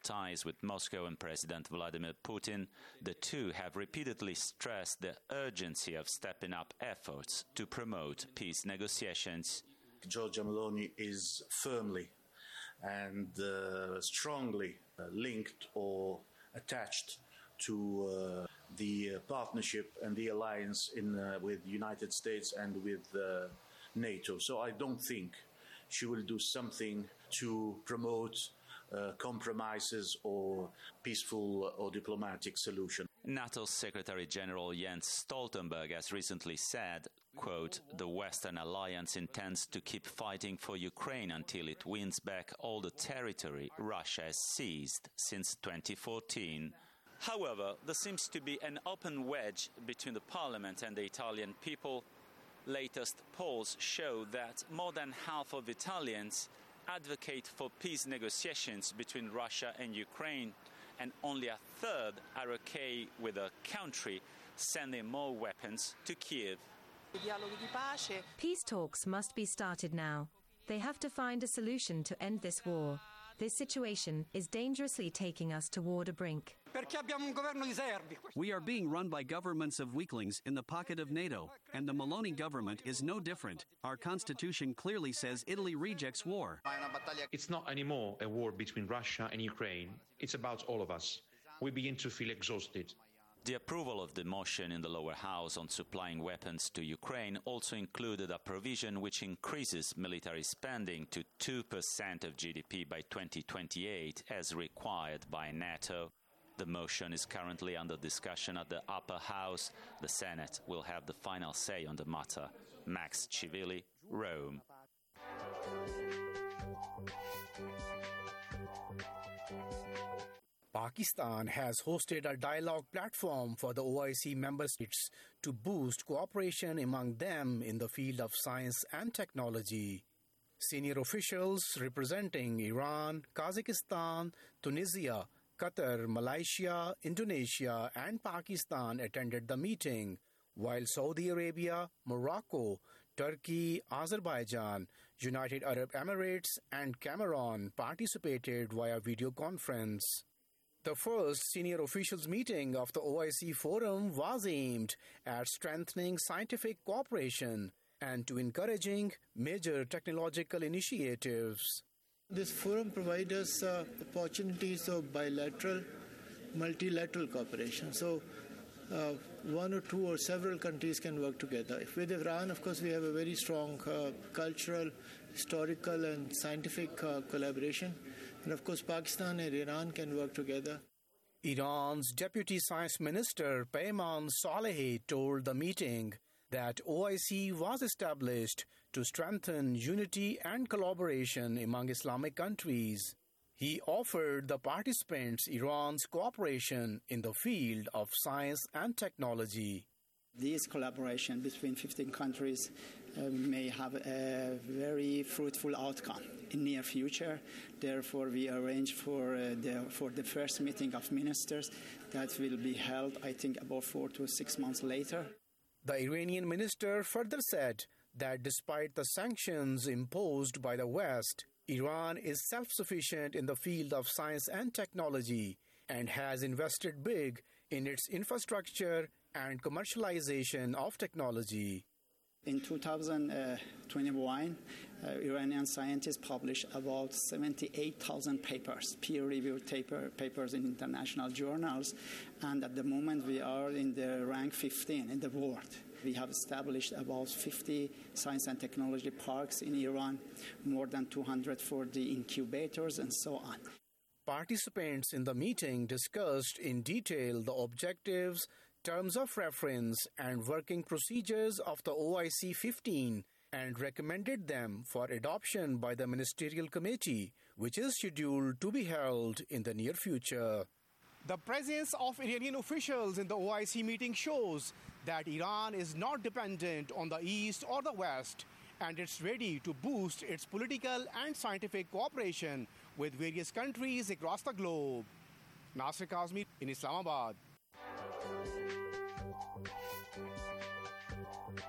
ties with Moscow and President Vladimir Putin, the two have repeatedly stressed the urgency of stepping up efforts to promote peace negotiations. Giorgia Meloni is firmly and strongly linked or attached to the partnership and the alliance with the United States and with NATO. So I don't think she will do something to promote compromises or peaceful or diplomatic solution. NATO Secretary General Jens Stoltenberg has recently said, quote, "The Western Alliance intends to keep fighting for Ukraine until it wins back all the territory Russia has seized since 2014. However, there seems to be an open wedge between the parliament and the Italian people. Latest polls show that more than half of Italians advocate for peace negotiations between Russia and Ukraine, and only a third are okay with the country sending more weapons to Kiev. Peace talks must be started now. They have to find a solution to end this war. This situation is dangerously taking us toward a brink. We are being run by governments of weaklings in the pocket of NATO, and the Meloni government is no different. Our constitution clearly says Italy rejects war. It's not anymore a war between Russia and Ukraine. It's about all of us. We begin to feel exhausted. The approval of the motion in the lower house on supplying weapons to Ukraine also included a provision which increases military spending to 2% of GDP by 2028 as required by NATO. The motion is currently under discussion at the upper house. The Senate will have the final say on the matter. Max Chivili, Rome. Pakistan has hosted a dialogue platform for the OIC member states to boost cooperation among them in the field of science and technology. Senior officials representing Iran, Kazakhstan, Tunisia, Qatar, Malaysia, Indonesia, and Pakistan attended the meeting, while Saudi Arabia, Morocco, Turkey, Azerbaijan, United Arab Emirates, and Cameroon participated via video conference. The first senior officials meeting of the OIC Forum was aimed at strengthening scientific cooperation and to encouraging major technological initiatives. This forum provides us opportunities of bilateral, multilateral cooperation. So one or two or several countries can work together. With Iran, of course, we have a very strong cultural, historical and scientific collaboration. And of course, Pakistan and Iran can work together. Iran's Deputy Science Minister Peyman Salehi told the meeting that OIC was established to strengthen unity and collaboration among Islamic countries. He offered the participants Iran's cooperation in the field of science and technology. This collaboration between 15 countries may have a very fruitful outcome in near future. Therefore, we arrange for the first meeting of ministers that will be held, I think, about 4 to 6 months later. The Iranian minister further said that despite the sanctions imposed by the West, Iran is self-sufficient in the field of science and technology and has invested big in its infrastructure and commercialization of technology. In 2021, Iranian scientists published about 78,000 papers, peer-reviewed papers in international journals, and at the moment we are in the rank 15 in the world. We have established about 50 science and technology parks in Iran, more than 240 incubators, and so on. Participants in the meeting discussed in detail the objectives, terms of reference, and working procedures of the OIC 15 and recommended them for adoption by the Ministerial Committee, which is scheduled to be held in the near future. The presence of Iranian officials in the OIC meeting shows that Iran is not dependent on the East or the West, and it's ready to boost its political and scientific cooperation with various countries across the globe. Nasir Kazmi in Islamabad.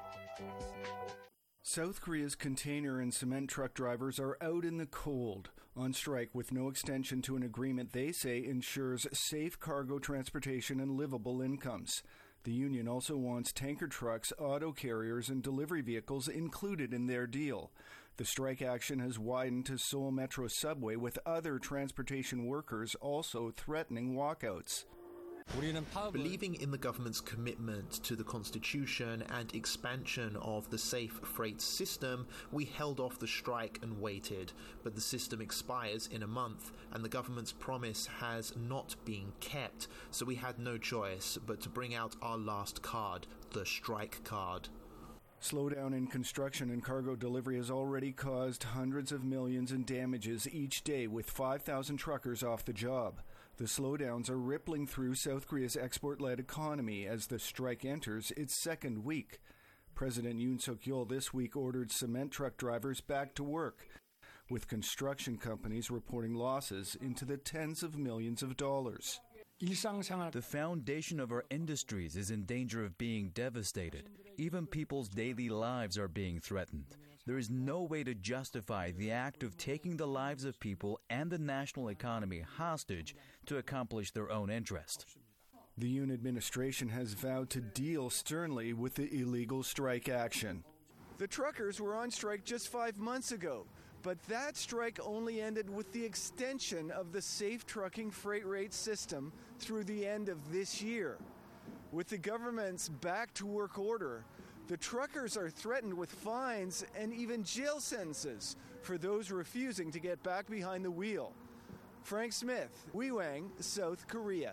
South Korea's container and cement truck drivers are out in the cold On strike with no extension to an agreement they say ensures safe cargo transportation and livable incomes. The union also wants tanker trucks, auto carriers, and delivery vehicles included in their deal. The strike action has widened to Seoul Metro subway, with other transportation workers also threatening walkouts. Believing in the government's commitment to the Constitution and expansion of the safe freight system, we held off the strike and waited. But the system expires in a month, and the government's promise has not been kept, so we had no choice but to bring out our last card, the strike card. Slowdown in construction and cargo delivery has already caused hundreds of millions in damages each day, with 5,000 truckers off the job. The slowdowns are rippling through South Korea's export-led economy as the strike enters its second week. President Yoon Suk-yeol this week ordered cement truck drivers back to work, with construction companies reporting losses into the tens of millions of dollars. The foundation of our industries is in danger of being devastated. Even people's daily lives are being threatened. There is no way to justify the act of taking the lives of people and the national economy hostage to accomplish their own interest. The Yoon administration has vowed to deal sternly with the illegal strike action. The truckers were on strike just 5 months ago, but that strike only ended with the extension of the safe trucking freight rate system through the end of this year. With the government's back-to-work order, the truckers are threatened with fines and even jail sentences for those refusing to get back behind the wheel. Frank Smith, Wiewang, South Korea.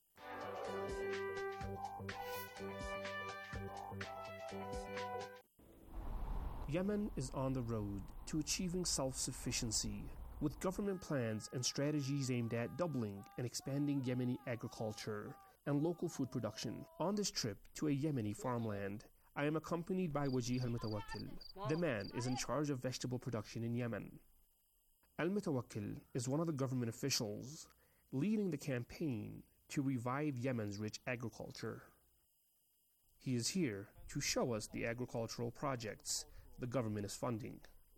Yemen is on the road to achieving self-sufficiency, with government plans and strategies aimed at doubling and expanding Yemeni agriculture and local food production. On this trip to a Yemeni farmland, I am accompanied by Wajih Al-Mutawakkil. The man is in charge of vegetable production in Yemen. Al-Mutawakkil is one of the government officials leading the campaign to revive Yemen's rich agriculture. He is here to show us the agricultural projects the government is funding.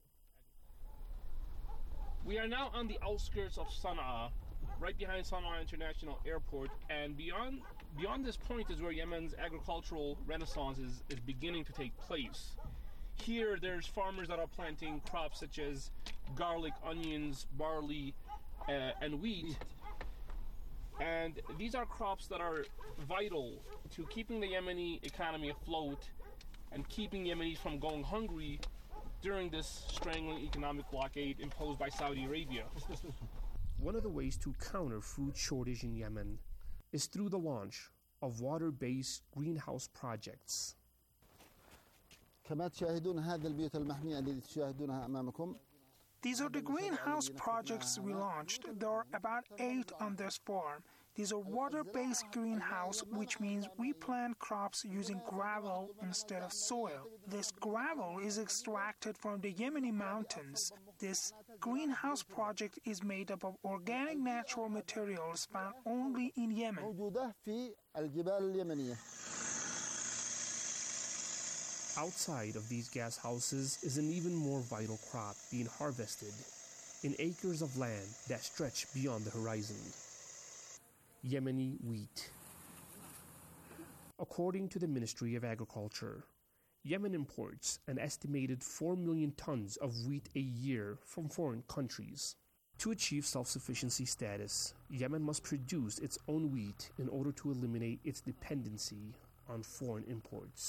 We are now on the outskirts of Sana'a, right behind Sana'a International Airport, and beyond this point is where Yemen's agricultural renaissance is beginning to take place. Here there's farmers that are planting crops such as garlic, onions, barley, and wheat. And these are crops that are vital to keeping the Yemeni economy afloat and keeping Yemenis from going hungry during this strangling economic blockade imposed by Saudi Arabia. One of the ways to counter food shortage in Yemen is through the launch of water-based greenhouse projects. These are the greenhouse projects we launched. There are about 8 on this farm. These are water-based greenhouse, which means we plant crops using gravel instead of soil. This gravel is extracted from the Yemeni mountains. This greenhouse project is made up of organic natural materials found only in Yemen. Outside of these gas houses is an even more vital crop being harvested in acres of land that stretch beyond the horizon. Yemeni wheat. According to the Ministry of Agriculture, Yemen imports an estimated 4 million tons of wheat a year from foreign countries. To achieve self-sufficiency status, Yemen must produce its own wheat in order to eliminate its dependency on foreign imports.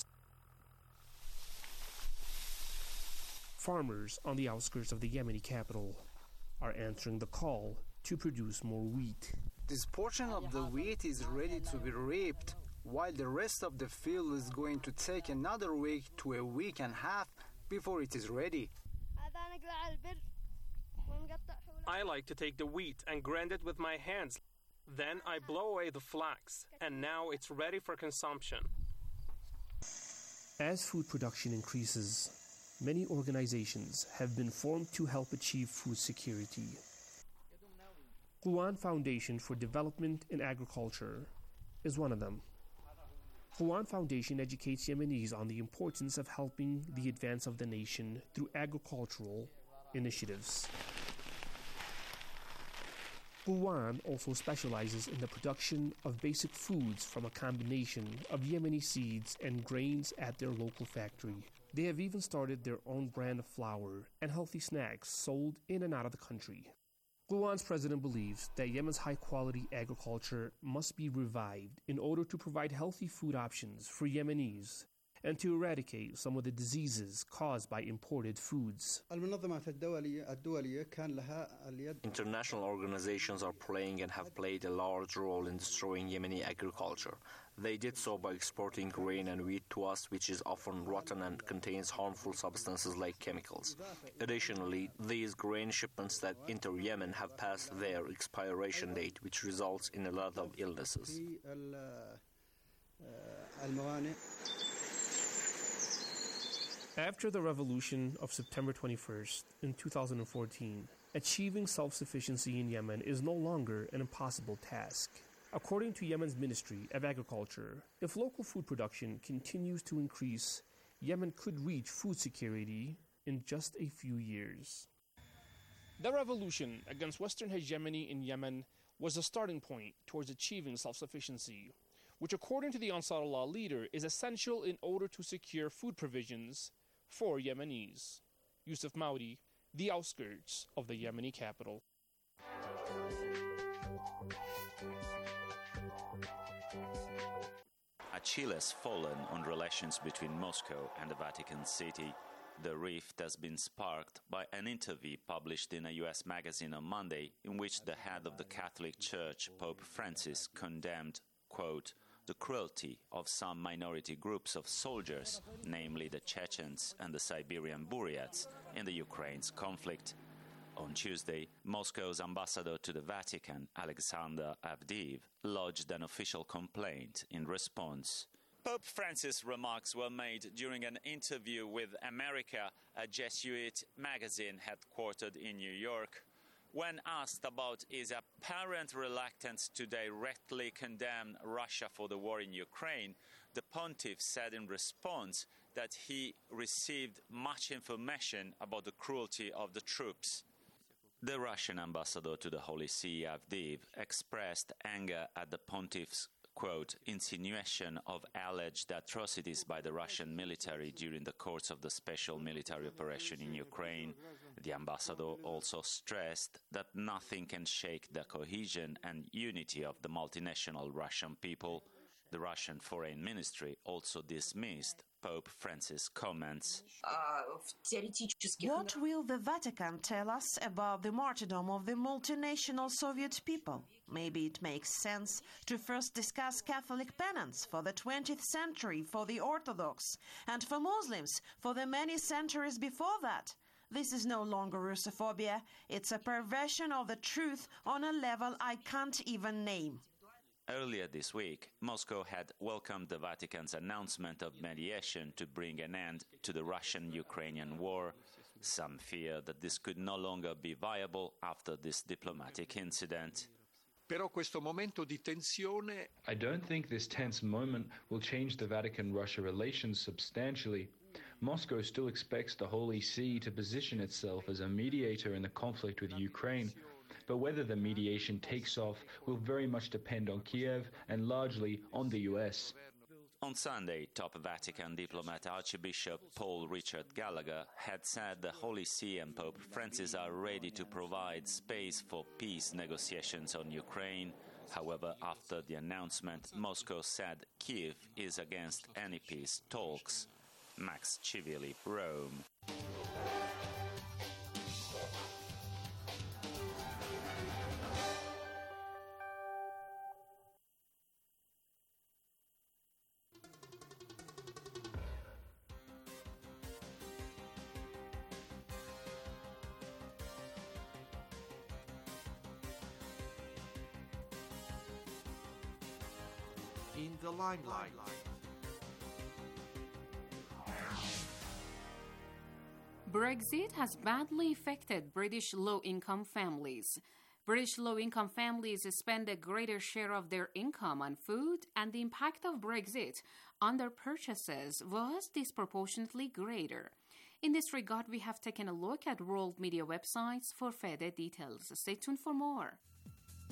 Farmers on the outskirts of the Yemeni capital are answering the call to produce more wheat. This portion of the wheat is ready to be reaped, while the rest of the field is going to take another week to a week and a half before it is ready. I like to take the wheat and grind it with my hands. Then I blow away the flax, and now it's ready for consumption. As food production increases, many organizations have been formed to help achieve food security. Quwan Foundation for Development in Agriculture is one of them. Quwan Foundation educates Yemenis on the importance of helping the advance of the nation through agricultural initiatives. Ghouan also specializes in the production of basic foods from a combination of Yemeni seeds and grains at their local factory. They have even started their own brand of flour and healthy snacks sold in and out of the country. Ghouan's president believes that Yemen's high-quality agriculture must be revived in order to provide healthy food options for Yemenis and to eradicate some of the diseases caused by imported foods. International organizations are playing and have played a large role in destroying Yemeni agriculture. They did so by exporting grain and wheat to us, which is often rotten and contains harmful substances like chemicals. Additionally, these grain shipments that enter Yemen have passed their expiration date, which results in a lot of illnesses. After the revolution of September 21st in 2014, achieving self-sufficiency in Yemen is no longer an impossible task. According to Yemen's Ministry of Agriculture, if local food production continues to increase, Yemen could reach food security in just a few years. The revolution against Western hegemony in Yemen was a starting point towards achieving self-sufficiency, which according to the Ansarullah leader is essential in order to secure food provisions for Yemenis. Yusuf Maudi, the outskirts of the Yemeni capital. A chill has fallen on relations between Moscow and the Vatican City. The rift has been sparked by an interview published in a US magazine on Monday in which the head of the Catholic Church, Pope Francis, condemned, quote, the cruelty of some minority groups of soldiers, namely the Chechens and the Siberian Buryats, in the Ukraine's conflict. On Tuesday, Moscow's ambassador to the Vatican, Alexander Avdiv, lodged an official complaint in response. Pope Francis' remarks were made during an interview with America, a Jesuit magazine headquartered in New York. When asked about his apparent reluctance to directly condemn Russia for the war in Ukraine, the pontiff said in response that he received much information about the cruelty of the troops. The Russian ambassador to the Holy See, Avdiv, expressed anger at the pontiff's, quote, insinuation of alleged atrocities by the Russian military during the course of the special military operation in Ukraine. The ambassador also stressed that nothing can shake the cohesion and unity of the multinational Russian people. The Russian Foreign Ministry also dismissed Pope Francis' comments. What will the Vatican tell us about the martyrdom of the multinational Soviet people? Maybe it makes sense to first discuss Catholic penance for the 20th century for the Orthodox and for Muslims for the many centuries before that. This is no longer Russophobia, it's a perversion of the truth on a level I can't even name. Earlier this week, Moscow had welcomed the Vatican's announcement of mediation to bring an end to the Russian-Ukrainian war. Some fear that this could no longer be viable after this diplomatic incident. I don't think this tense moment will change the Vatican-Russia relations substantially. Moscow still expects the Holy See to position itself as a mediator in the conflict with Ukraine. But whether the mediation takes off will very much depend on Kiev and largely on the US. On Sunday, top Vatican diplomat Archbishop Paul Richard Gallagher had said the Holy See and Pope Francis are ready to provide space for peace negotiations on Ukraine. However, after the announcement, Moscow said Kiev is against any peace talks. Max Chivili, Rome. In the limelight. Brexit has badly affected British low-income families. British low-income families spend a greater share of their income on food, and the impact of Brexit on their purchases was disproportionately greater. In this regard, we have taken a look at world media websites for further details. Stay tuned for more.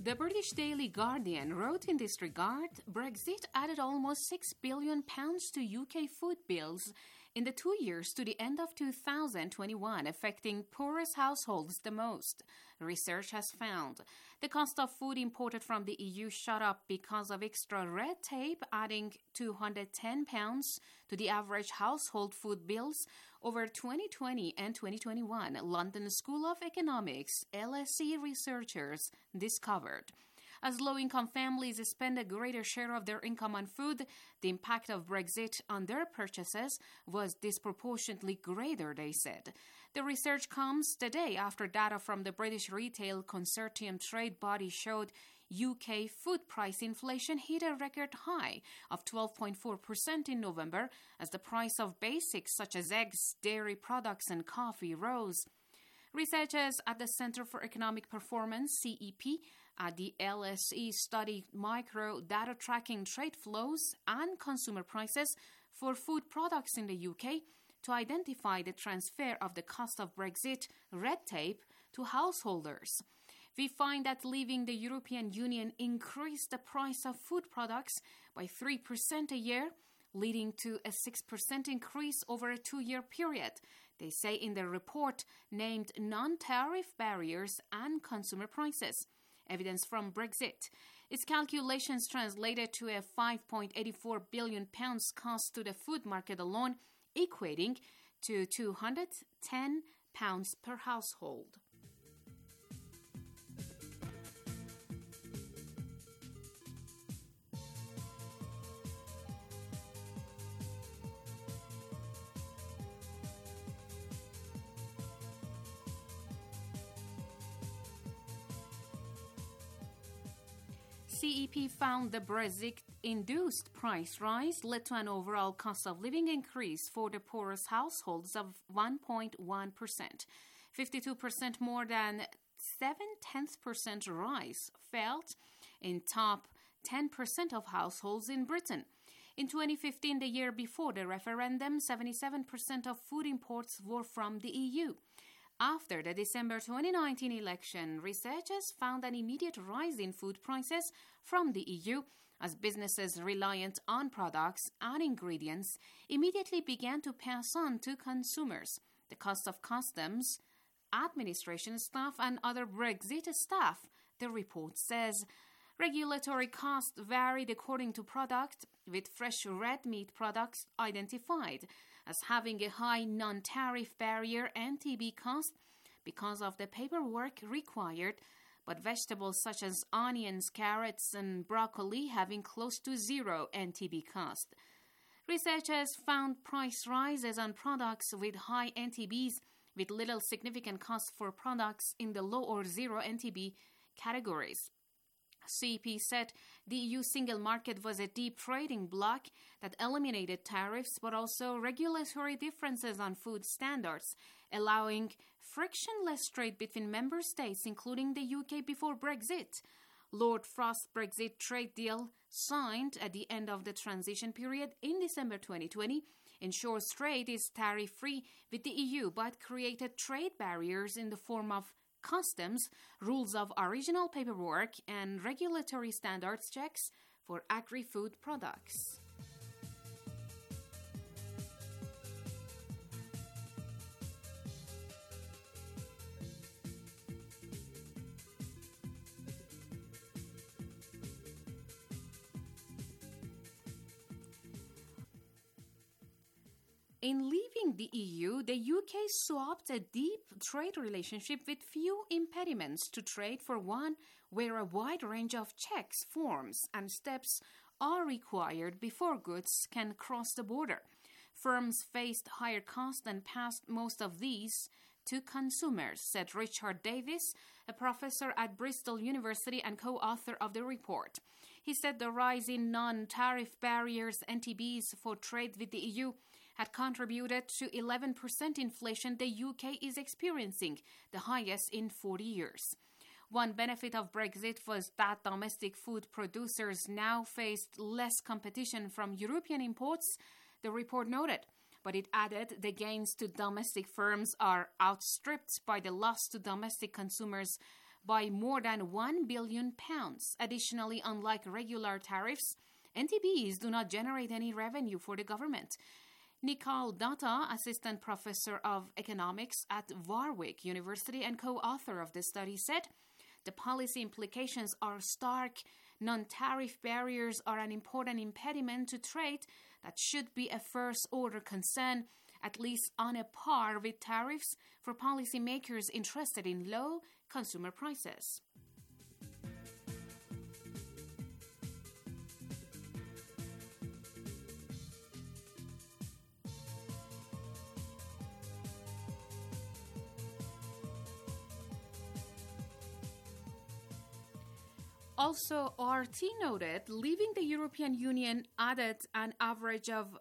The British Daily Guardian wrote in this regard, Brexit added almost £6 billion to UK food bills in the 2 years to the end of 2021, affecting poorest households the most, research has found. The cost of food imported from the EU shot up because of extra red tape, adding £210 to the average household food bills over 2020 and 2021, London School of Economics, LSE researchers discovered. As low-income families spend a greater share of their income on food, the impact of Brexit on their purchases was disproportionately greater, they said. The research comes the day after data from the British Retail Consortium trade body showed UK food price inflation hit a record high of 12.4% in November as the price of basics such as eggs, dairy products and coffee rose. Researchers at the Centre for Economic Performance, CEP, at the LSE studied micro data tracking trade flows and consumer prices for food products in the UK to identify the transfer of the cost of Brexit red tape to householders. We find that leaving the European Union increased the price of food products by 3% a year, leading to a 6% increase over a 2-year period, they say in the report named Non-Tariff Barriers and Consumer Prices. Evidence from Brexit. Its calculations translated to a £5.84 billion cost to the food market alone, equating to £210 per household. CEP found the Brexit-induced price rise led to an overall cost of living increase for the poorest households of 1.1%, 52% more than 0.7% rise felt in top 10% of households in Britain. In 2015, the year before the referendum, 77% of food imports were from the EU. After the December 2019 election, researchers found an immediate rise in food prices from the EU as businesses reliant on products and ingredients immediately began to pass on to consumers. The cost of customs, administration staff, and other Brexit staff, the report says. Regulatory costs varied according to product, with fresh red meat products identified as having a high non-tariff barrier NTB cost because of the paperwork required, but vegetables such as onions, carrots, and broccoli having close to zero NTB cost. Researchers found price rises on products with high NTBs with little significant cost for products in the low or zero NTB categories. CEP said the EU single market was a deep trading bloc that eliminated tariffs but also regulatory differences on food standards, allowing frictionless trade between member states, including the UK before Brexit. Lord Frost's Brexit trade deal, signed at the end of the transition period in December 2020, ensures trade is tariff-free with the EU but created trade barriers in the form of customs, rules of original paperwork, and regulatory standards checks for agri-food products. In leaving the EU, the UK swapped a deep trade relationship with few impediments to trade for one where a wide range of checks, forms, and steps are required before goods can cross the border. Firms faced higher costs and passed most of these to consumers, said Richard Davis, a professor at Bristol University and co-author of the report. He said the rise in non-tariff barriers, NTBs, for trade with the EU had contributed to 11% inflation the UK is experiencing, the highest in 40 years. One benefit of Brexit was that domestic food producers now faced less competition from European imports, the report noted. But it added the gains to domestic firms are outstripped by the loss to domestic consumers by more than £1 billion. Additionally, unlike regular tariffs, NTBs do not generate any revenue for the government. Nikal Datta, assistant professor of economics at Warwick University and co-author of the study, said, "The policy implications are stark. Non-tariff barriers are an important impediment to trade that should be a first-order concern, at least on a par with tariffs for policymakers interested in low consumer prices." Also, RT noted leaving the European Union added an average of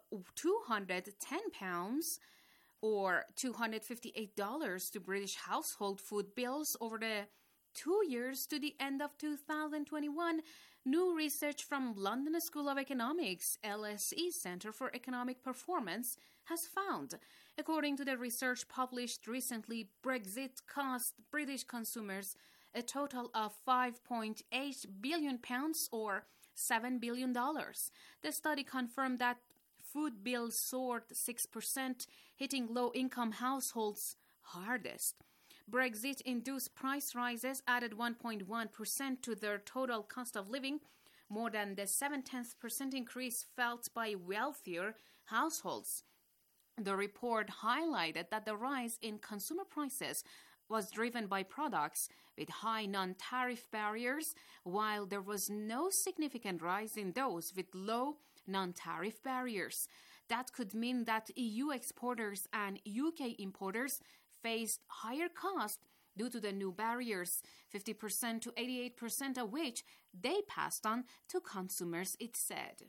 £210 or $258 to British household food bills over the 2 years to the end of 2021. New research from London School of Economics LSE Centre for Economic Performance has found. According to the research published recently, Brexit cost British consumers a total of £5.8 billion or $7 billion. The study confirmed that food bills soared 6%, hitting low-income households hardest. Brexit-induced price rises added 1.1% to their total cost of living, more than the 0.7% increase felt by wealthier households. The report highlighted that the rise in consumer prices was driven by products with high non-tariff barriers, while there was no significant rise in those with low non-tariff barriers. That could mean that EU exporters and UK importers faced higher costs due to the new barriers, 50% to 88% of which they passed on to consumers, it said.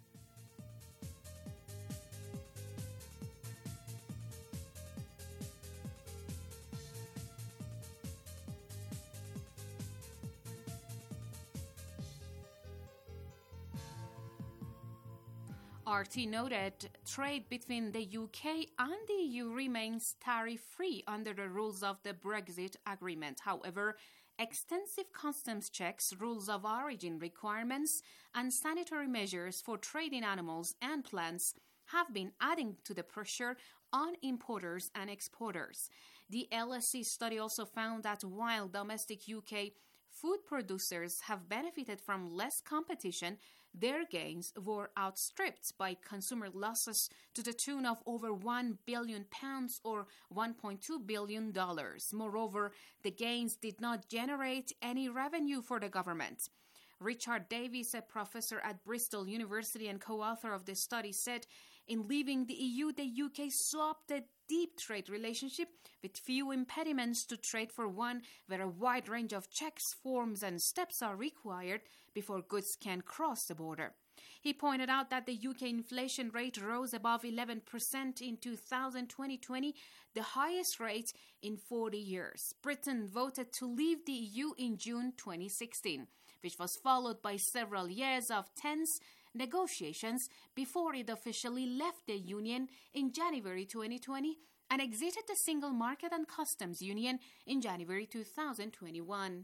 RT noted trade between the UK and the EU remains tariff-free under the rules of the Brexit agreement. However, extensive customs checks, rules of origin requirements, and sanitary measures for trading animals and plants have been adding to the pressure on importers and exporters. The LSE study also found that while domestic UK food producers have benefited from less competition, their gains were outstripped by consumer losses to the tune of over £1 billion or $1.2 billion. Moreover, the gains did not generate any revenue for the government. Richard Davies, a professor at Bristol University and co-author of the study, said, "In leaving the EU, the UK swapped a deep trade relationship with few impediments to trade for one where a wide range of checks, forms and steps are required before goods can cross the border." He pointed out that the UK inflation rate rose above 11% in 2020, the highest rate in 40 years. Britain voted to leave the EU in June 2016, which was followed by several years of tense negotiations before it officially left the Union in January 2020 and exited the Single Market and Customs Union in January 2021.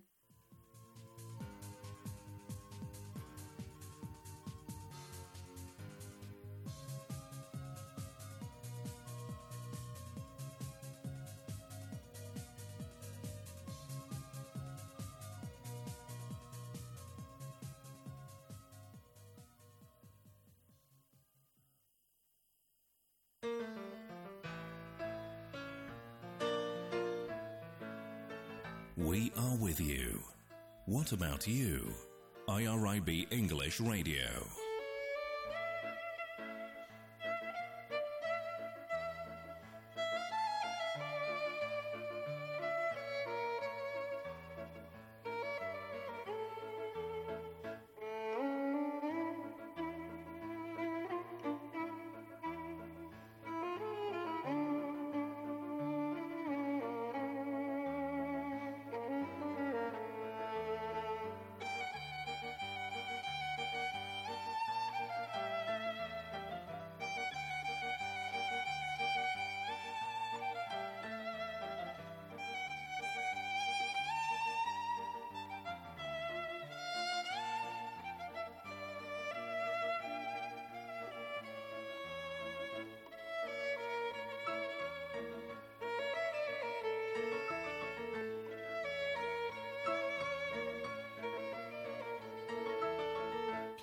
We are with you. What about you? IRIB English Radio.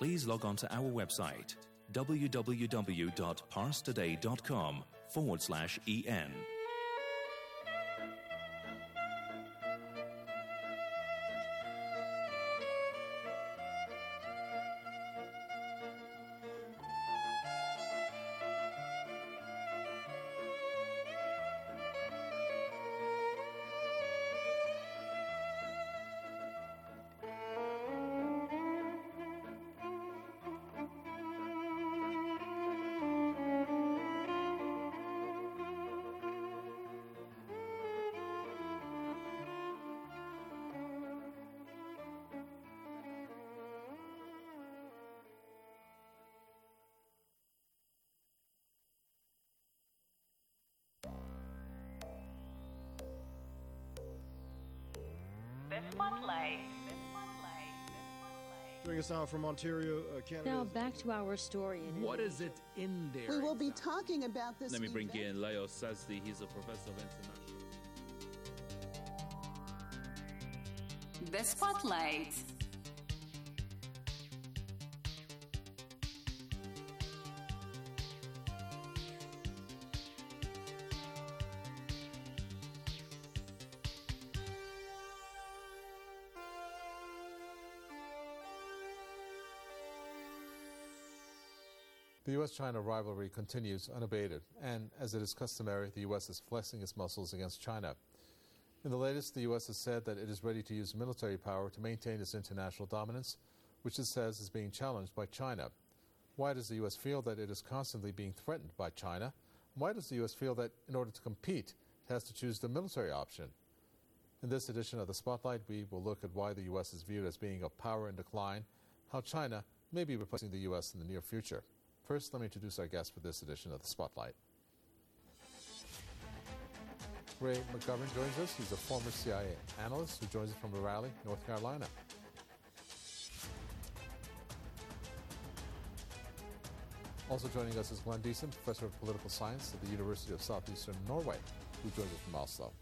please log on to our website www.parstoday.com/en. Joining us now from Ontario, Canada. Now back to our story. What is it in there? We will be talking about this. Let me bring in Leo Sazdi. He's a professor of international. The Spotlight. The U.S.-China rivalry continues unabated, and as it is customary, the U.S. is flexing its muscles against China. In the latest, the U.S. has said that it is ready to use military power to maintain its international dominance, which it says is being challenged by China. Why does the U.S. feel that it is constantly being threatened by China? Why does the U.S. feel that in order to compete, it has to choose the military option? In this edition of The Spotlight, we will look at why the U.S. is viewed as being a power in decline, how China may be replacing the U.S. in the near future. First, let me introduce our guest for this edition of The Spotlight. Ray McGovern joins us. He's a former CIA analyst who joins us from Raleigh, North Carolina. Also joining us is Glenn Deason, professor of political science at the University of Southeastern Norway, who joins us from Oslo.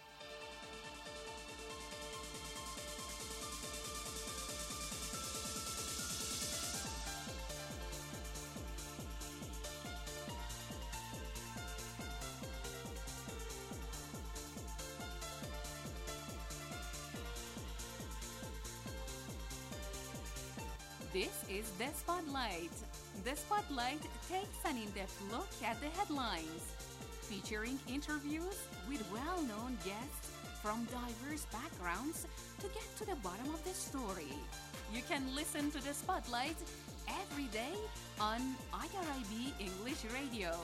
This is The Spotlight. The Spotlight takes an in-depth look at the headlines, featuring interviews with well-known guests from diverse backgrounds to get to the bottom of the story. You can listen to The Spotlight every day on IRIB English Radio.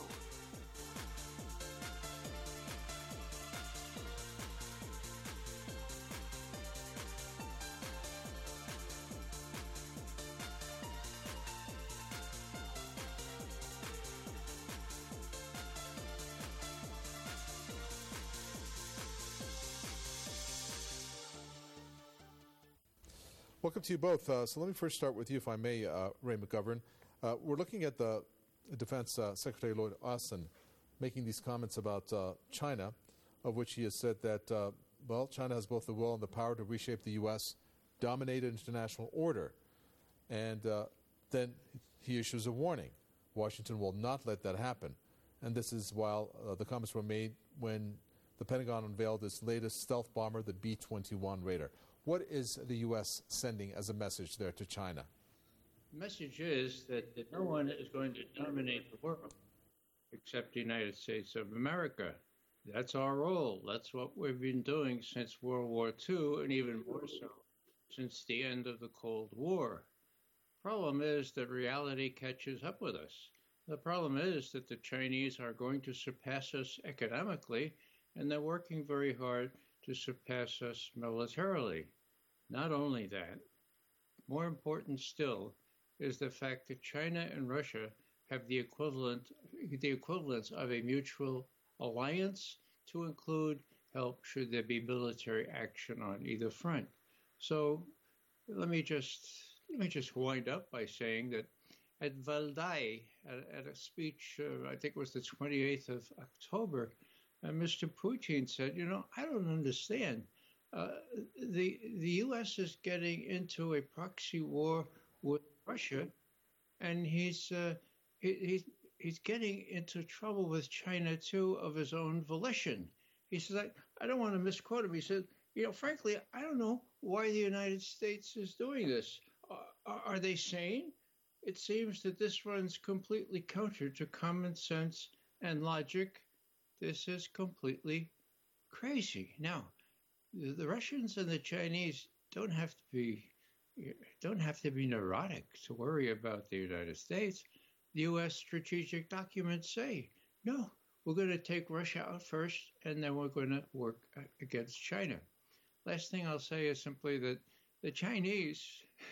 Welcome to you both. So let me first start with you, if I may, Ray McGovern. We're looking at the Defense Secretary Lloyd Austin making these comments about China, of which he has said that, China has both the will and the power to reshape the U.S. dominated international order. And then he issues a warning. Washington will not let that happen. And this is while the comments were made when the Pentagon unveiled its latest stealth bomber, the B-21 Raider. What is the U.S. sending as a message there to China? The message is that no one is going to dominate the world except the United States of America. That's our role. That's what we've been doing since World War II, and even more so since the end of the Cold War. Problem is that reality catches up with us. The problem is that the Chinese are going to surpass us economically, and they're working very hard to surpass us militarily. Not only that, more important still is the fact that China and Russia have the equivalence of a mutual alliance to include help should there be military action on either front. So let me just wind up by saying that at Valdai, at a speech, I think it was the 28th of October, Mr. Putin said, I don't understand. The U.S. is getting into a proxy war with Russia, and he's getting into trouble with China too of his own volition. He says, I don't want to misquote him. He said, frankly, I don't know why the United States is doing this. Are they sane? It seems that this runs completely counter to common sense and logic. This is completely crazy. Now, the Russians and the Chinese don't have to be neurotic to worry about the United States. The U.S. strategic documents say, no, we're going to take Russia out first, and then we're going to work against China. Last thing I'll say is simply that the Chinese,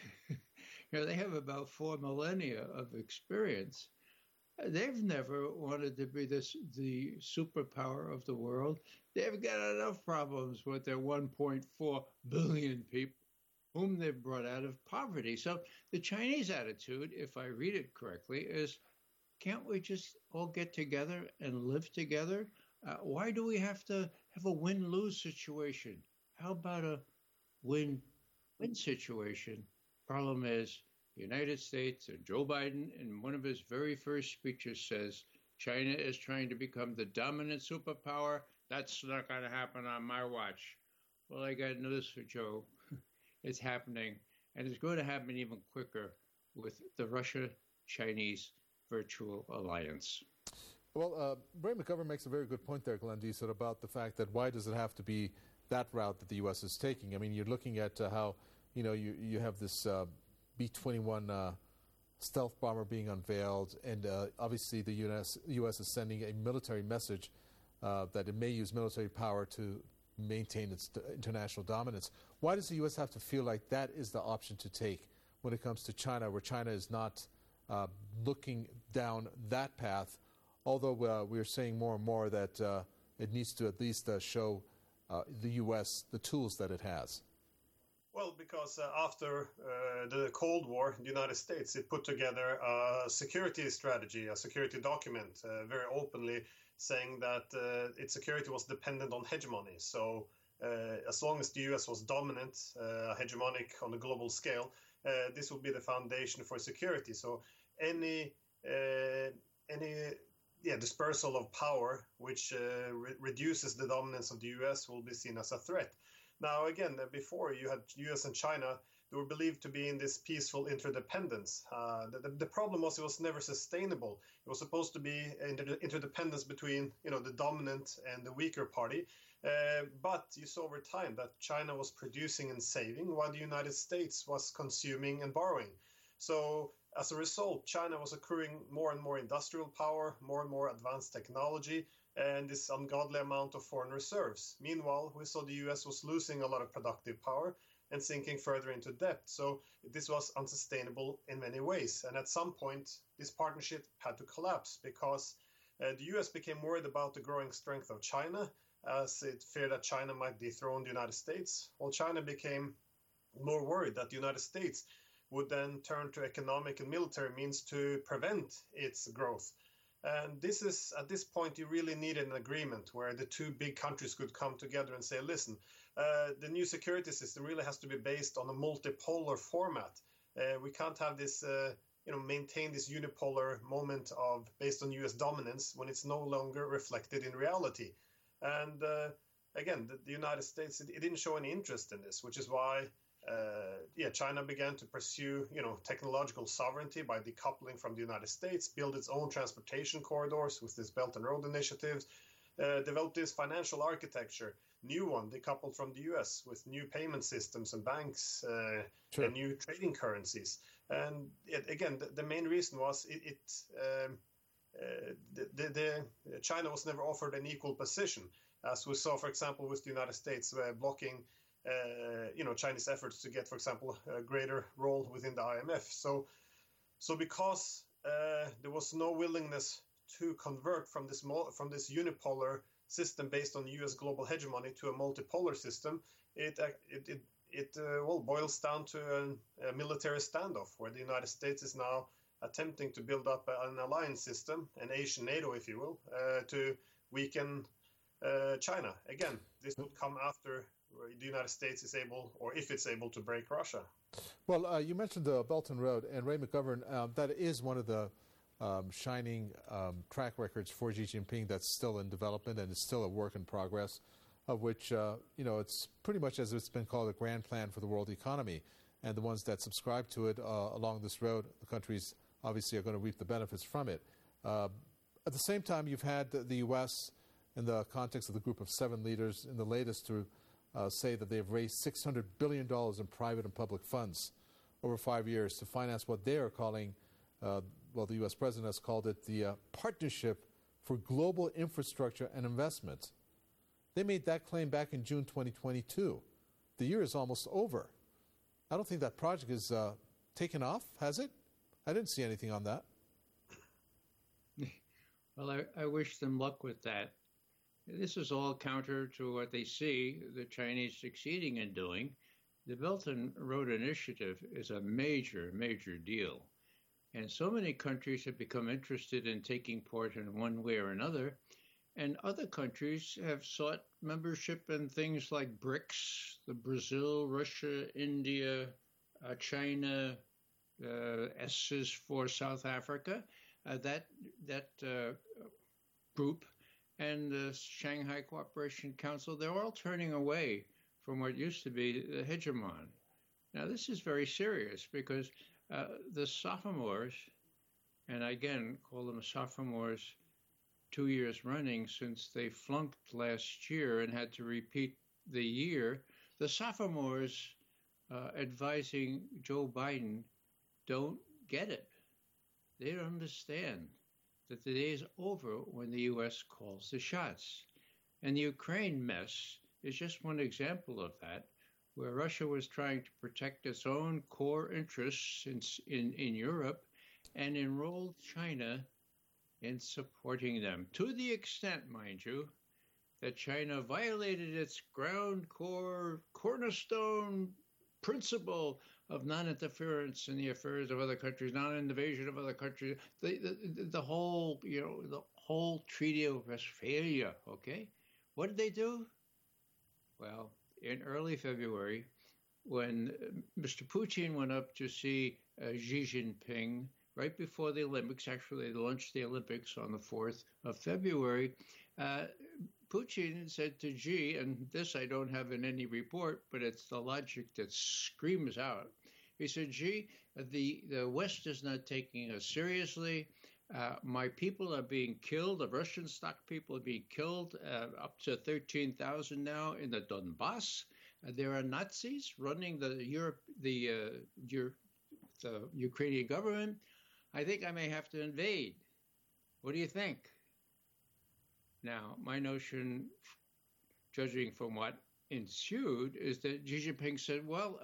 they have about 4 millennia of experience. They've never wanted to be the superpower of the world. They've got enough problems with their 1.4 billion people whom they've brought out of poverty. So the Chinese attitude, if I read it correctly, is, can't we just all get together and live together? Why do we have to have a win-lose situation? How about a win-win situation? Problem is, the United States and Joe Biden, in one of his very first speeches, says China is trying to become the dominant superpower. That's not going to happen on my watch. Well, I got news for Joe. It's happening, and it's going to happen even quicker with the Russia-Chinese virtual alliance. Well, Ray McGovern makes a very good point there, Glenn Diesel, about the fact that why does it have to be that route that the U.S. is taking? I mean, you're looking at how, you have this B-21 stealth bomber being unveiled, and obviously the U.S. is sending a military message that it may use military power to maintain its international dominance. Why does the U.S. have to feel like that is the option to take when it comes to China, where China is not looking down that path, although we're saying more and more that it needs to at least show the U.S. the tools that it has? Well, because after the Cold War, the United States, it put together a security strategy, a security document, very openly saying that its security was dependent on hegemony. So as long as the U.S. was dominant, hegemonic on the global scale, this would be the foundation for security. So any dispersal of power which reduces the dominance of the U.S. will be seen as a threat. Now, again, before you had U.S. and China, they were believed to be in this peaceful interdependence. The problem was it was never sustainable. It was supposed to be interdependence between, the dominant and the weaker party. But you saw over time that China was producing and saving while the United States was consuming and borrowing. So as a result, China was accruing more and more industrial power, more and more advanced technology, and this ungodly amount of foreign reserves. Meanwhile, we saw the U.S. was losing a lot of productive power and sinking further into debt. So this was unsustainable in many ways. And at some point, this partnership had to collapse because the U.S. became worried about the growing strength of China, as it feared that China might dethrone the United States, while China became more worried that the United States would then turn to economic and military means to prevent its growth. And this is, at this point, you really need an agreement where the two big countries could come together and say, listen, the new security system really has to be based on a multipolar format. We can't have this, maintain this unipolar moment of based on U.S. dominance when it's no longer reflected in reality. And again, the United States, it didn't show any interest in this, which is why China began to pursue, technological sovereignty by decoupling from the United States, build its own transportation corridors with this Belt and Road initiatives, develop this financial architecture, new one decoupled from the U.S. with new payment systems and banks and new trading currencies. And the main reason was China was never offered an equal position, as we saw, for example, with the United States blocking Chinese efforts to get, for example, a greater role within the IMF. So because there was no willingness to convert from this unipolar system based on U.S. global hegemony to a multipolar system, it boils down to a military standoff where the United States is now attempting to build up an alliance system, an Asian NATO, if you will, to weaken China. Again, this would come after the United States is able, or if it's able, to break Russia? Well, you mentioned the Belt and Road, and Ray McGovern, that is one of the shining track records for Xi Jinping that's still in development and is still a work in progress, of which, it's pretty much, as it's been called, a grand plan for the world economy. And the ones that subscribe to it along this road, the countries obviously are going to reap the benefits from it. At the same time, you've had the U.S., in the context of the group of 7 leaders, in the latest to say that they've raised $600 billion in private and public funds over 5 years to finance what they are calling, the U.S. president has called it the Partnership for Global Infrastructure and Investment. They made that claim back in June 2022. The year is almost over. I don't think that project is taken off, has it? I didn't see anything on that. Well, I wish them luck with that. This is all counter to what they see the Chinese succeeding in doing. The Belt and Road Initiative is a major, major deal. And so many countries have become interested in taking part in one way or another. And other countries have sought membership in things like BRICS, the Brazil, Russia, India, China, S is for South Africa, that group, and the Shanghai Cooperation Council. They're all turning away from what used to be the hegemon. Now, this is very serious because the sophomores, and I again call them sophomores 2 years running since they flunked last year and had to repeat the year, the sophomores advising Joe Biden don't get it. They don't understand that the day is over when the U.S. calls the shots. And the Ukraine mess is just one example of that, where Russia was trying to protect its own core interests in Europe and enrolled China in supporting them, to the extent, mind you, that China violated its ground core cornerstone principle of non-interference in the affairs of other countries, non-invasion of other countries, the whole Treaty of Westphalia, okay? What did they do? Well, in early February, when Mr. Putin went up to see Xi Jinping right before the Olympics, actually they launched the Olympics on the 4th of February, Putin said to Xi, and this I don't have in any report, but it's the logic that screams out. He said, Xi, the West is not taking us seriously. My people are being killed. The Russian stock people are being killed, up to 13,000 now in the Donbass. There are Nazis running the Ukrainian government. I think I may have to invade. What do you think? Now, my notion, judging from what ensued, is that Xi Jinping said, well,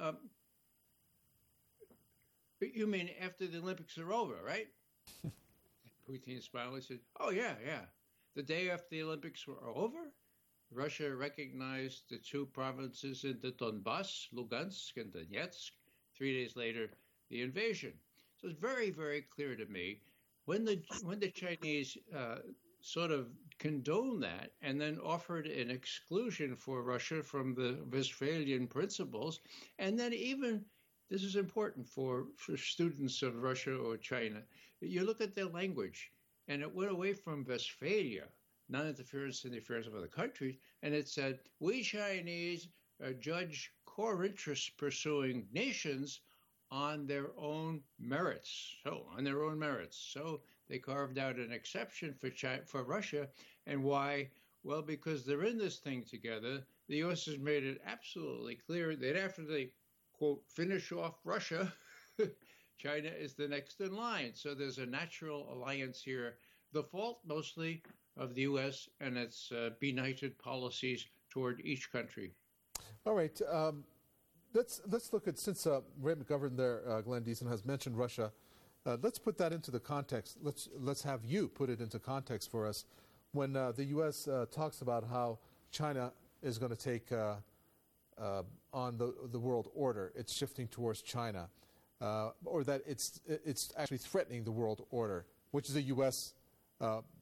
you mean after the Olympics are over, right? Putin smiled and said, oh, yeah. The day after the Olympics were over, Russia recognized the 2 provinces in the Donbass, Lugansk and Donetsk. 3 days later, the invasion. So it's very, very clear to me when the Chinese sort of condoned that and then offered an exclusion for Russia from the Westphalian principles, and then even, this is important for students of Russia or China, you look at their language, and it went away from Westphalia, non-interference in the affairs of other countries, and it said, we Chinese judge core interests pursuing nations on their own merits. So they carved out an exception for Russia. And why? Well, because they're in this thing together. The U.S. has made it absolutely clear that after they, quote, finish off Russia, China is the next in line. So there's a natural alliance here, the fault mostly of the U.S. and its benighted policies toward each country. All right. Let's look at, since Ray McGovern there, Glenn Deason, has mentioned Russia, let's put that into the context. Let's have you put it into context for us. When the U.S. talks about how China is going to take on the world order, it's shifting towards China, or that it's actually threatening the world order, which is a U.S.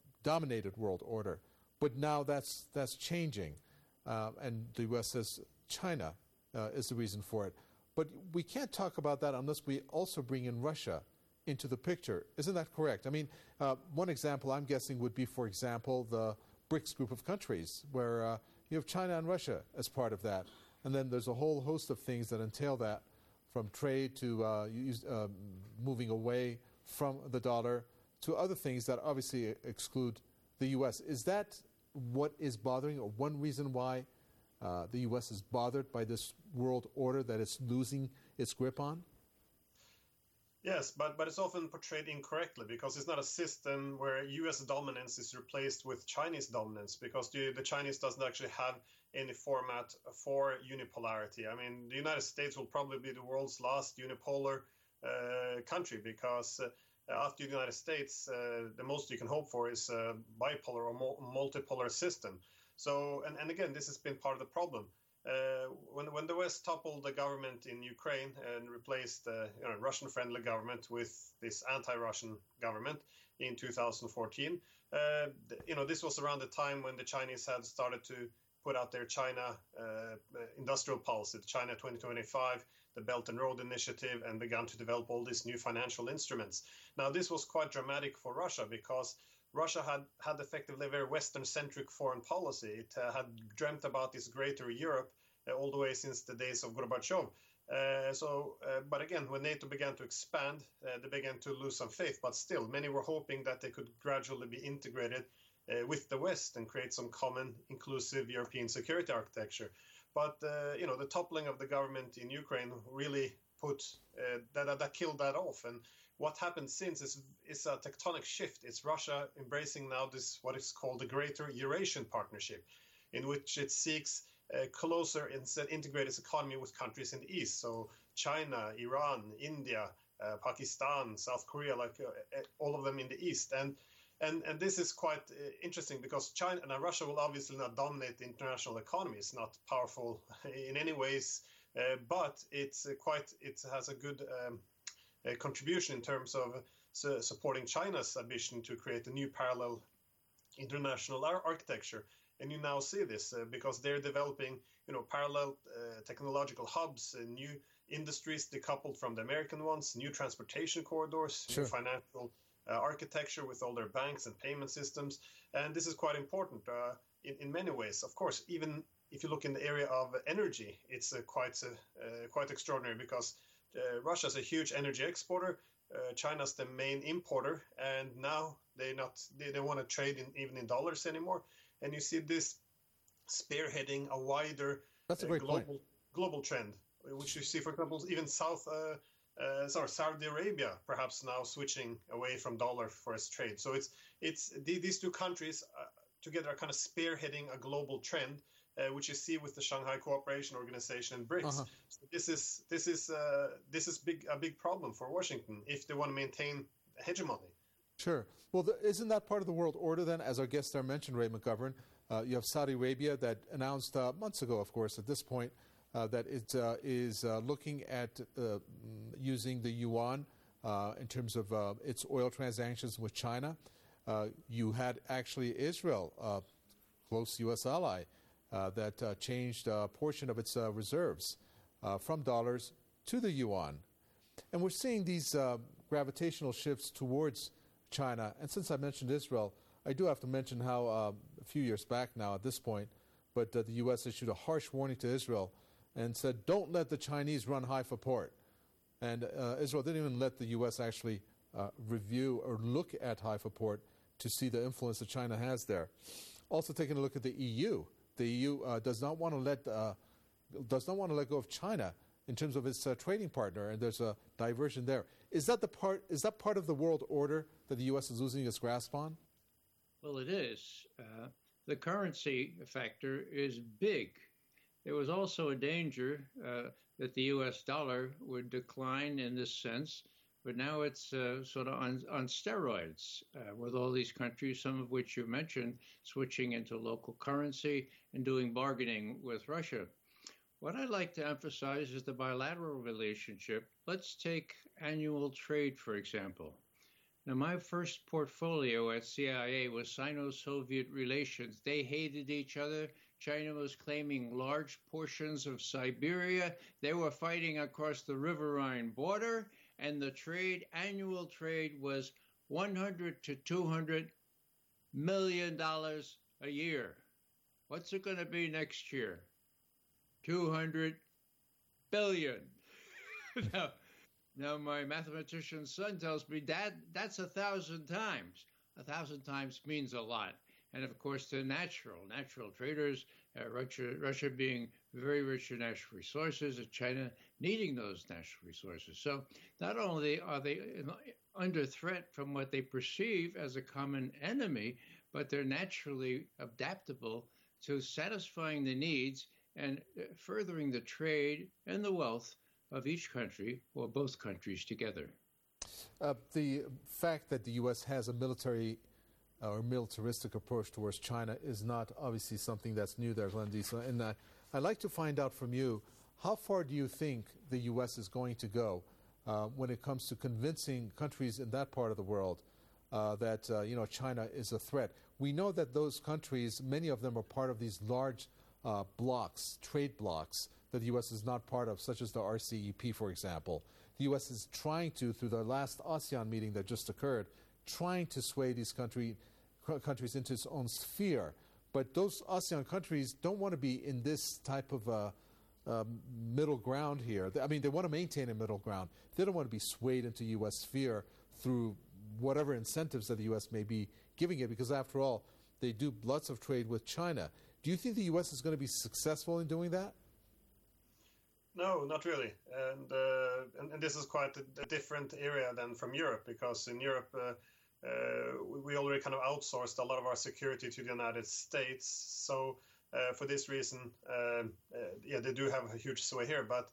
Dominated world order. But now that's changing, and the U.S. says China is the reason for it. But we can't talk about that unless we also bring in Russia into the picture. Isn't that correct? I mean, one example I'm guessing would be, for example, the BRICS group of countries, where you have China and Russia as part of that. And then there's a whole host of things that entail that, from trade to moving away from the dollar to other things that obviously exclude the U.S. Is that what is bothering, or one reason why the U.S. is bothered by this world order that it's losing its grip on? Yes, but it's often portrayed incorrectly, because it's not a system where U.S. dominance is replaced with Chinese dominance, because the Chinese doesn't actually have any format for unipolarity. I mean, the United States will probably be the world's last unipolar country, because after the United States, the most you can hope for is a bipolar or multipolar system. So, and again, this has been part of the problem. When the West toppled the government in Ukraine and replaced the Russian-friendly government with this anti-Russian government in 2014, this was around the time when the Chinese had started to put out their China industrial policy, the China 2025, the Belt and Road Initiative, and began to develop all these new financial instruments. Now, this was quite dramatic for Russia, because Russia had effectively a very Western-centric foreign policy. It had dreamt about this greater Europe all the way since the days of Gorbachev. But again, when NATO began to expand, they began to lose some faith. But still, many were hoping that they could gradually be integrated with the West and create some common, inclusive European security architecture. But the toppling of the government in Ukraine really put that killed that off. And what happened since is a tectonic shift. It's Russia embracing now this what is called the Greater Eurasian Partnership, in which it seeks a closer and integrated economy with countries in the East. So China, Iran, India, Pakistan, South Korea, all of them in the East. And this is quite interesting, because China and Russia will obviously not dominate the international economy. It's not powerful in any ways, but it has a good contribution in terms of supporting China's ambition to create a new parallel international architecture. And you now see this because they're developing, parallel technological hubs, new industries decoupled from the American ones, new transportation corridors, new financial architecture with all their banks and payment systems. And this is quite important in many ways. Of course, even if you look in the area of energy, it's quite extraordinary, because Russia's a huge energy exporter. China's the main importer, and now they don't want to trade even in dollars anymore. And you see this spearheading a wider global trend, which you see, for example, even Saudi Arabia perhaps now switching away from dollar for its trade. So it's these two countries together are kind of spearheading a global trend, which you see with the Shanghai Cooperation Organization and BRICS. So this is a big problem for Washington if they want to maintain hegemony. Sure. Well, isn't that part of the world order then? As our guest there mentioned, Ray McGovern, you have Saudi Arabia that announced months ago, of course, at this point, that it is looking at using the yuan in terms of its oil transactions with China. You had actually Israel, a close U.S. ally, that changed a portion of its reserves from dollars to the yuan. And we're seeing these gravitational shifts towards China. And since I mentioned Israel, I do have to mention how a few years back now at this point, but the U.S. issued a harsh warning to Israel and said, don't let the Chinese run Haifa port. And Israel didn't even let the U.S. actually review or look at Haifa port to see the influence that China has there. Also taking a look at the EU. The EU does not want to let go of China in terms of its trading partner, and there's a diversion there. Is that part of the world order that the U.S. is losing its grasp on? Well, it is. The currency factor is big. There was also a danger that the U.S. dollar would decline in this sense, but now it's sort of on steroids with all these countries, some of which you mentioned, switching into local currency and doing bargaining with Russia. What I'd like to emphasize is the bilateral relationship. Let's take annual trade, for example. Now, my first portfolio at CIA was Sino-Soviet relations. They hated each other. China was claiming large portions of Siberia. They were fighting across the River Rhine border, and the annual trade was $100 to $200 million a year. What's it going to be next year? 200 billion. Now my mathematician son tells me, Dad, that's 1,000 times. 1,000 times means a lot. And of course, the natural traders, Russia being very rich in natural resources, and China needing those natural resources. So not only are they under threat from what they perceive as a common enemy, but they're naturally adaptable to satisfying the needs and furthering the trade and the wealth of each country or both countries together. The fact that the U.S. has a military or militaristic approach towards China is not obviously something that's new there, Glendisa. And I'd like to find out from you, how far do you think the U.S. is going to go when it comes to convincing countries in that part of the world that China is a threat? We know that those countries, many of them are part of these large blocks, trade blocks, that the U.S. is not part of, such as the RCEP, for example. The U.S. is trying to, through the last ASEAN meeting that just occurred, trying to sway these countries into its own sphere. But those ASEAN countries don't want to be in this type of middle ground here. I mean, they want to maintain a middle ground. They don't want to be swayed into U.S. sphere through whatever incentives that the U.S. may be giving it, because after all, they do lots of trade with China. Do you think the U.S. is going to be successful in doing that? No, not really. And this is quite a different area than from Europe, because in Europe we already kind of outsourced a lot of our security to the United States. So for this reason, they do have a huge sway here. But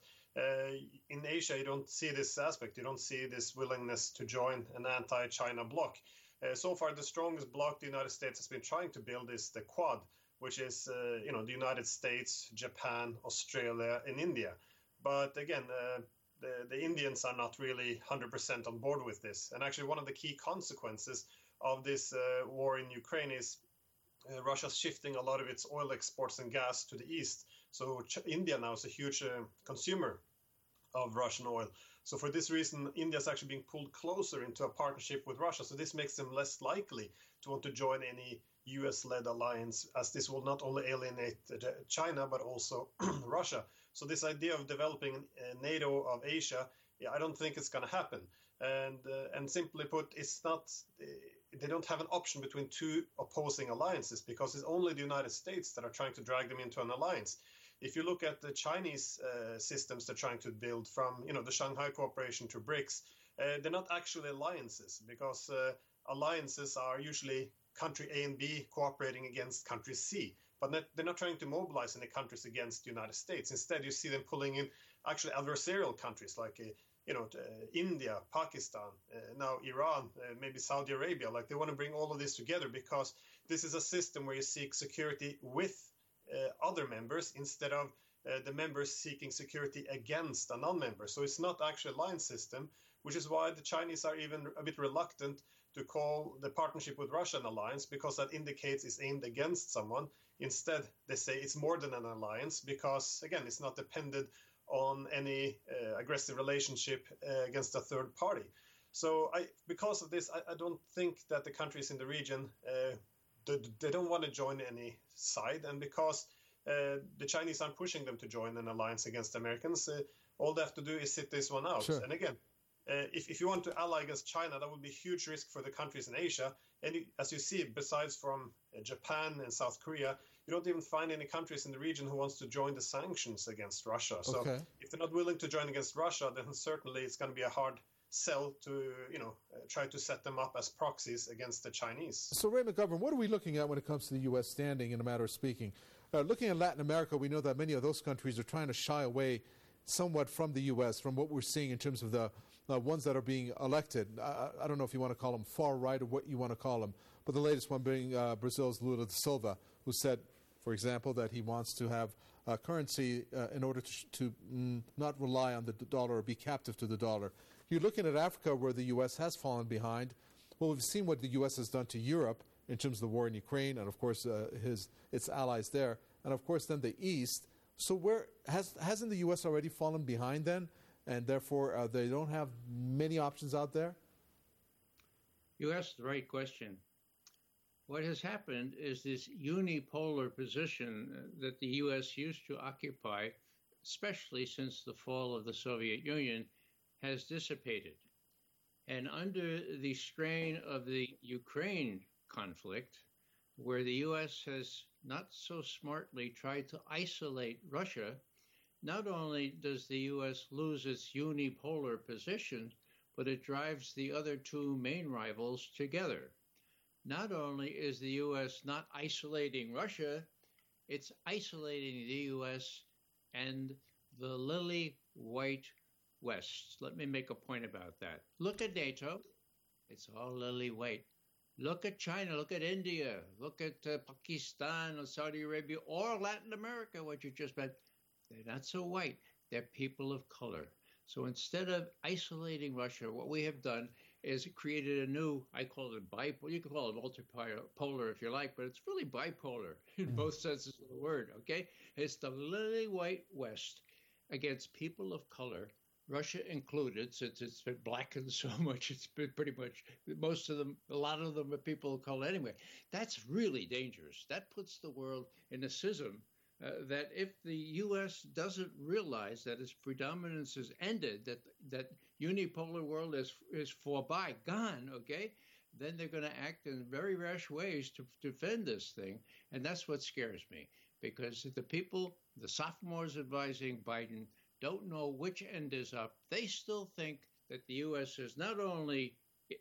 in Asia, you don't see this aspect. You don't see this willingness to join an anti-China bloc. So far, the strongest bloc the United States has been trying to build is the Quad, which is the United States, Japan, Australia, and India. But again, the Indians are not really 100% on board with this. And actually, one of the key consequences of this war in Ukraine is Russia's shifting a lot of its oil exports and gas to the east. So India now is a huge consumer of Russian oil. So for this reason, India is actually being pulled closer into a partnership with Russia. So this makes them less likely to want to join any US-led alliance, as this will not only alienate China, but also Russia. So this idea of developing a NATO of Asia, I don't think it's going to happen. And simply put, it's not. They don't have an option between two opposing alliances, because it's only the United States that are trying to drag them into an alliance. If you look at the Chinese systems they're trying to build, from the Shanghai Cooperation to BRICS, they're not actually alliances, because alliances are usually country A and B cooperating against country C. But they're not trying to mobilize any countries against the United States. Instead, you see them pulling in actually adversarial countries like India, Pakistan, now Iran, maybe Saudi Arabia. Like, they want to bring all of this together, because this is a system where you seek security with other members instead of the members seeking security against a non-member. So it's not actually a alliance system, which is why the Chinese are even a bit reluctant to call the partnership with Russia an alliance, because that indicates it's aimed against someone. Instead, they say it's more than an alliance, because, again, it's not dependent on any aggressive relationship against a third party. So because of this, I don't think that the countries in the region, they don't want to join any side. And because the Chinese aren't pushing them to join an alliance against Americans, all they have to do is sit this one out. Sure. And again, if you want to ally against China, that would be a huge risk for the countries in Asia. And as you see, besides from Japan and South Korea, you don't even find any countries in the region who wants to join the sanctions against Russia. So if they're not willing to join against Russia, then certainly it's going to be a hard sell to, try to set them up as proxies against the Chinese. So, Ray McGovern, what are we looking at when it comes to the U.S. standing in a matter of speaking? Looking at Latin America, we know that many of those countries are trying to shy away somewhat from the U.S., from what we're seeing in terms of the ones that are being elected. I don't know if you want to call them far right or what you want to call them, but the latest one being Brazil's Lula da Silva, who said, for example, that he wants to have a currency in order to not rely on the dollar or be captive to the dollar. You're looking at Africa, where the U.S. has fallen behind. Well, we've seen what the U.S. has done to Europe in terms of the war in Ukraine and, of course, its allies there. and of course then the East. So where hasn't the U.S. already fallen behind then, and therefore they don't have many options out there? You asked the right question. What has happened is this unipolar position that the U.S. used to occupy, especially since the fall of the Soviet Union, has dissipated. And under the strain of the Ukraine conflict, where the U.S. has not so smartly tried to isolate Russia, not only does the U.S. lose its unipolar position, but it drives the other two main rivals together. Not only is the U.S. not isolating Russia, it's isolating the U.S. and the lily-white West. Let me make a point about that. Look at NATO. It's all lily-white. Look at China. Look at India. Look at Pakistan or Saudi Arabia or Latin America, what you just meant. They're not so white. They're people of color. So instead of isolating Russia, what we have done is created a new, I call it bipolar. You can call it multipolar if you like, but it's really bipolar in both senses of the word, okay? It's the lily white West against people of color, Russia included, since it's been blackened so much. It's been pretty much, most of them, a lot of them are people of color anyway. That's really dangerous. That puts the world in a schism that if the U.S. doesn't realize that its predominance has ended, that unipolar world is forby, gone, okay, then they're going to act in very rash ways to defend this thing. And that's what scares me, because the people, the sophomores advising Biden, don't know which end is up. They still think that the U.S. is not only,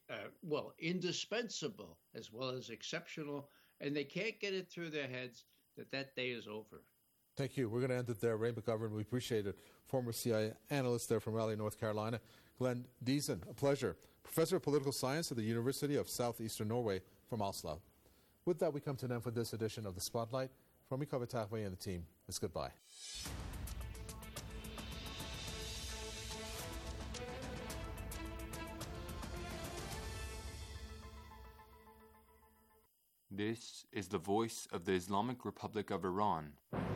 indispensable as well as exceptional, and they can't get it through their heads that day is over. Thank you. We're going to end it there. Ray McGovern, we appreciate it. Former CIA analyst there from Raleigh, North Carolina. Glenn Diesen, a pleasure. Professor of Political Science at the University of Southeastern Norway from Oslo. With that, we come to an end for this edition of The Spotlight. From Mika Vatahwe and the team, it's goodbye. This is the voice of the Islamic Republic of Iran.